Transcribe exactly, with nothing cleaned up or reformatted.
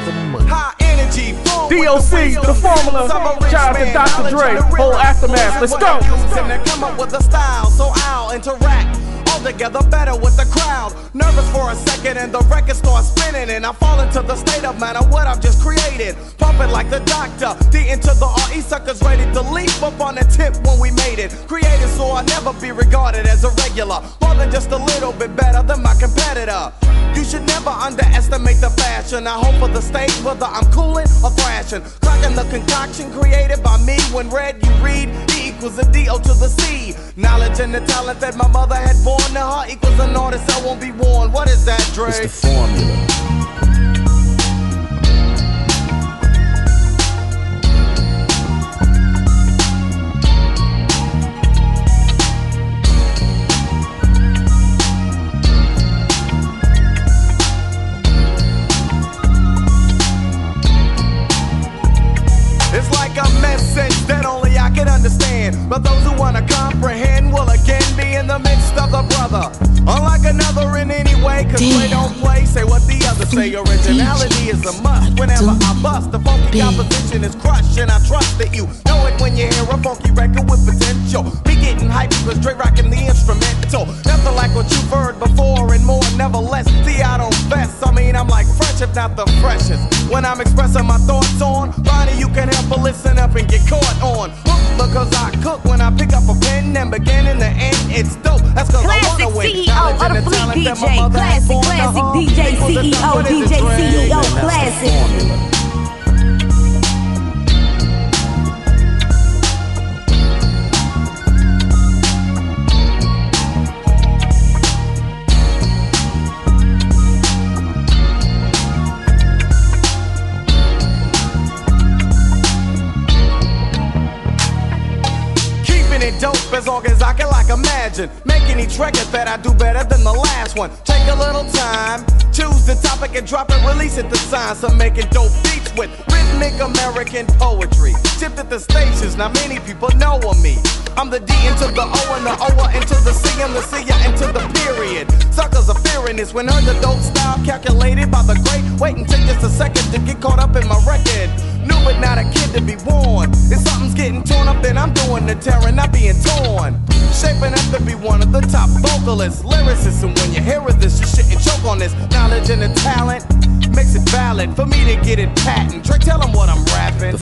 some money. High energy, full D O C, the formula. Shout out to Doctor Dre, whole aftermath. Let's go. And they come up with a style, so I'll interact all together better with the crowd. Nervous for a second and the record starts spinning, and I fall into the state of mind of what I've just created. Pumping like the doctor, D into the R E, suckers ready to leap up on the tip when we made it. Created so I'll never be regarded as a regular, more than just a little bit better than my competitor. You should never underestimate the fashion. I hope for the stage whether I'm cooling or thrashing. Cracking the concoction created by me. When read you read, E equals a D O to the C. Knowledge and the talent that my mother had born to her equals an artist I won't be warned. What is that, Dre? It's the formula. It's like a message that only I can understand, but those who wanna comprehend will again be in the midst of the brother. Unlike another in any way, cause they don't play, say what the others say. Originality is a must. Whenever I bust, the funky composition is crushed, and I trust that you know it when you hear a funky record with potential. Be getting hyped because Dre rocking the instrumental. Nothing like what you've heard before and more, nevertheless. See, I don't fess, I mean I'm like fresh if not the freshest. When I'm expressing my thoughts on Bonnie, you can help but listen up and get caught on hook, because I cook when I pick up a pen and begin in the end it's dope. That's cause I wanna win. C E O of the Fleet D J, classic, classic D J C E O, D J C E O, classic. Dope as long as I can like imagine making each record that I do better than the last one. Take a little time, choose the topic and drop it, release it. The science of making dope beats with rhythmic American poetry. Tipped at the stations, now many people know of me. I'm the D into the O and the O into the C and the C into the period. Suckers are fearing this when heard the dope style calculated by the great. Waiting take just a second to get caught up in my record. New but not a kid to be born. If something's getting torn up, then I'm doing the tearing, not being torn. Shaping up to be one of the top vocalists, lyricists, and when you hear of this, you shouldn't choke on this. Knowledge and the talent makes it valid for me to get it patent. Dre, tell them what I'm rapping.